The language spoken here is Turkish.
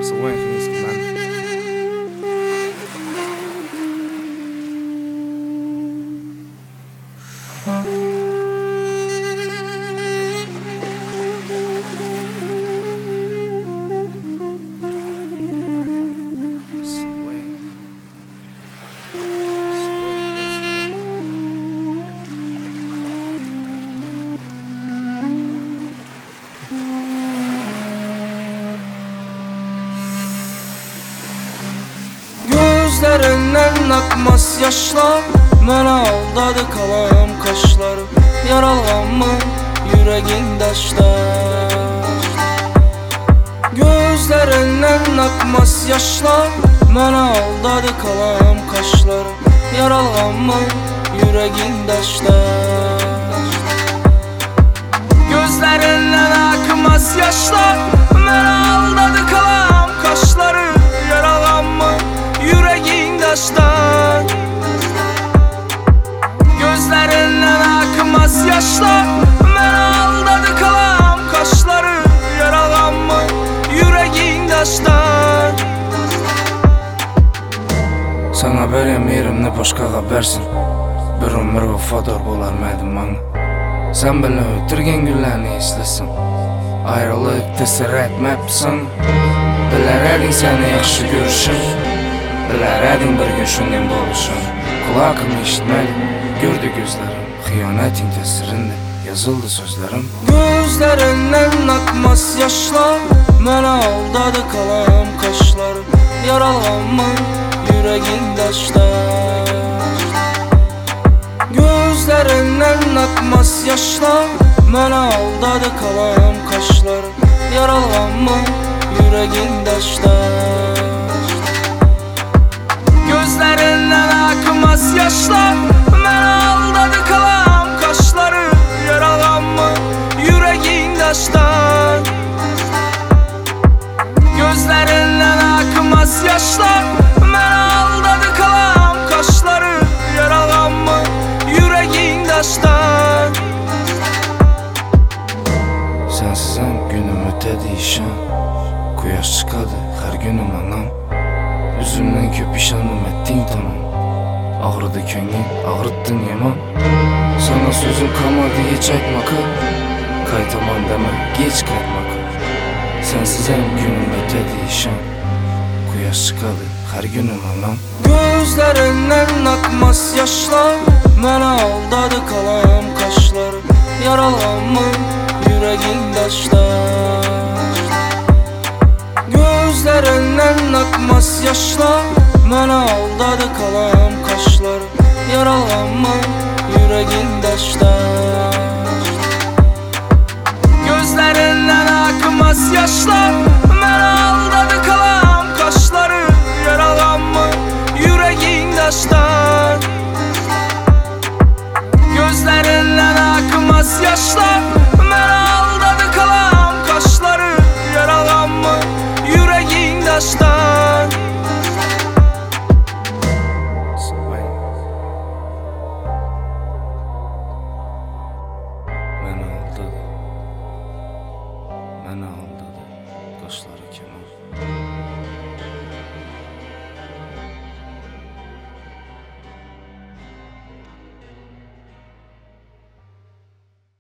صوين خميس كمان. Gözlerinden akmaz yaşlar, mən aldadı kalam kaşları. Yaralanma yüreğin daşlar. Gözlerinden akmaz yaşlar, mən aldadı kalam kaşları. Yaralanma yüreğin daşlar. Gözlerinden akmaz yaşlar, mən aldadı kalam kaşları. Yaralanma yüreğin daşlar. Gözlerinden akmaz yaşlar, mən aldadı kalam kaşları. Yaralanma yüreğin daşlar. Sana verem yerimni boşqaga bersin. Bir ömür vafodor bolarmaydim manga. Sen bilan o'tirgan günlarni eslasin. Ayrılık ta'sir etmabsan. Bilar eding seni yaxshi ko'rishim. Bilar eding bir gün shunday bo'lishim. Kulağım eshitmadi, gördü gözlerim. Xiyonating ta'sirinde yazıldı sözlerim. Gözlerinden akmaz yaşlar, mən aldadı kalam kaşları. Yaralanma yüreğin daşlar. Gözlerinden akmaz yaşlar, mən aldadı kalam kaşları. Yaralanma yüreğin daşlar. Gözlerinden akmaz yaşlar, mən aldadı kalam kaşları. Yaralanma yüreğin daşlar. Gözlerinden akmaz yaşlar, mən aldadı kalam kaşları. Yaralanma yüreğin daşlar. Sensizem günüm ötedi işan. Quyosh chiqadi har günüm anam. Üzümden köp işanım ettin tamam. Ağrıdı ko'nglim, ağrıttın yaman. Sana sözüm kalmadı hiç aytmaka. Qaytaman deme, geç qaytmaka. Sensizem günüm ötedi işan. Quyosh chiqadi har günüm anam. Gözlerinden akmaz yaşlar, mən aldadı kalam kaşları. Yaralanma yüreğin daşlar. Gözlerinden akmaz yaşlar, mən aldadı kalam kaşları. Yaralanma yüreğin daşlar. Gözlerinden akmaz yaşlar,